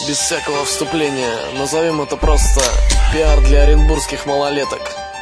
без всякого вступления. Назовем это просто пиар для оренбургских малолеток.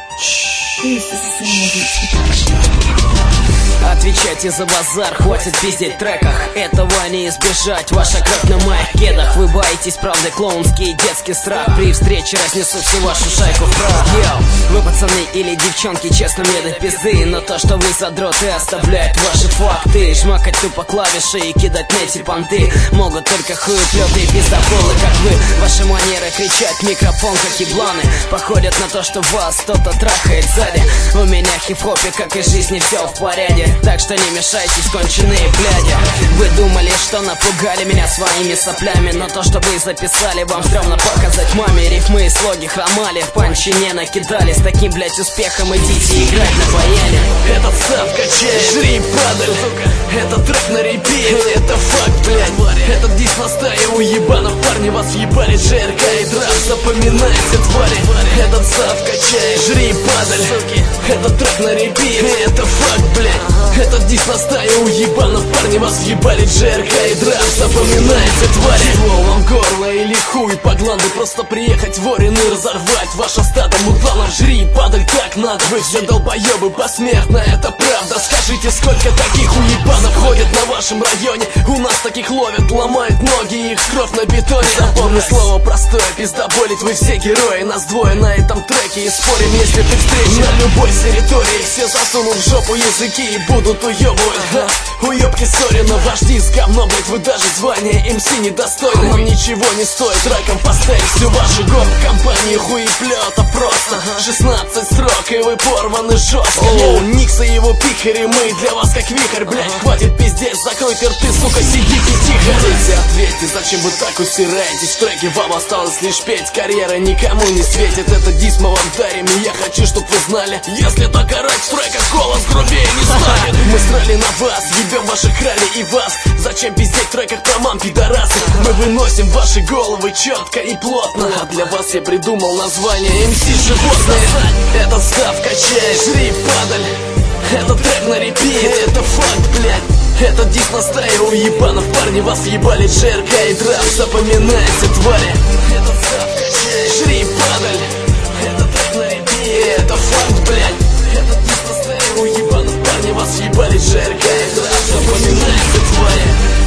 Отвечайте за базар, хватит пиздеть в треках. Этого не избежать, ваша кровь на моих кедах. Вы боитесь правды, клоунский и детский страх. При встрече разнесу всю вашу шайку в прах. Йоу, вы пацаны или девчонки, честно мне до пизды. Но то, что вы задроты, оставляет ваши факты. Жмакать тупо клавиши и кидать на эти понты могут только хуеплеты и пиздополы, как вы. Ваши манеры кричать в микрофон, как ебланы, походят на то, что вас кто-то трахает сзади. У меня хип-хопе, как и жизни, все в порядке. Так что не мешайтесь, конченые бляди. Вы думали, что напугали меня своими соплями, но то, что вы записали, вам стрёмно показать маме. Рифмы и слоги хромали, панчи не накидали. С таким, блять, успехом идите играть на баяне. Этот став качает, жри, падаль. Этот трек на репит, это факт, блядь. Этот диск на стае уебанов, парни вас въебали. ЖРК и драп, запоминайте, твари. Этот став качает, жри, падаль. Этот трек на репит, это факт, блядь. Этот диск на стае уебанов, парни вас въебали. ЖРК и драп, запоминайте, твари. Чего вам горло или хуй по гланду? Просто приехать в Орен и разорвать ваше стадо мутланов. Жри, падаль, как надо. Вы все долбоебы посмертно, это правда. Скажите, сколько таких уебанов ходят на вашем районе? У нас таких ловят, ломают ноги, их кровь на бетоне. Запомни слово простое, пиздоболить вы все герои. Нас двое на этом треке и спорим, если ты встречен на любой территории. Все засунут в жопу языки и будут уебывать. Уебки сори, но ваш диск говно, блять, вы даже звание МС недостойны. Вам ничего не стоит раком поставить всю вашу гоп-компанию хуеплета просто. 16 строк и вы порваны жестко. Никс и его пихари, мы для вас как вихрь, блять. Хватит пиздец, закройте рты, сука, сидите тихо. Хотите, ответьте, зачем вы так усираетесь? В треке вам осталось лишь петь, карьера никому не светит. Это диск мы вам дарим, и я хочу, чтоб вы знали, если так орать в треках, голос грубее не станет. Мы срали на вас, ебем ваши крали и вас. Зачем пиздеть в треках про мам, пидорасы? Мы выносим ваши головы четко и плотно. А для вас я придумал название МС животное. Этот став качает, жри, падаль. Этот трек на репит, это факт, блядь. Этот диск на стае уебанов, парни вас ебали. ЖРК и драп, запоминайте, твари. Этот став качает, жри, падаль. Этот трек на репит, это факт, блядь. Этот диск на стае уебанов, парни вас ебали. ЖРК и драп, запоминайте, твари.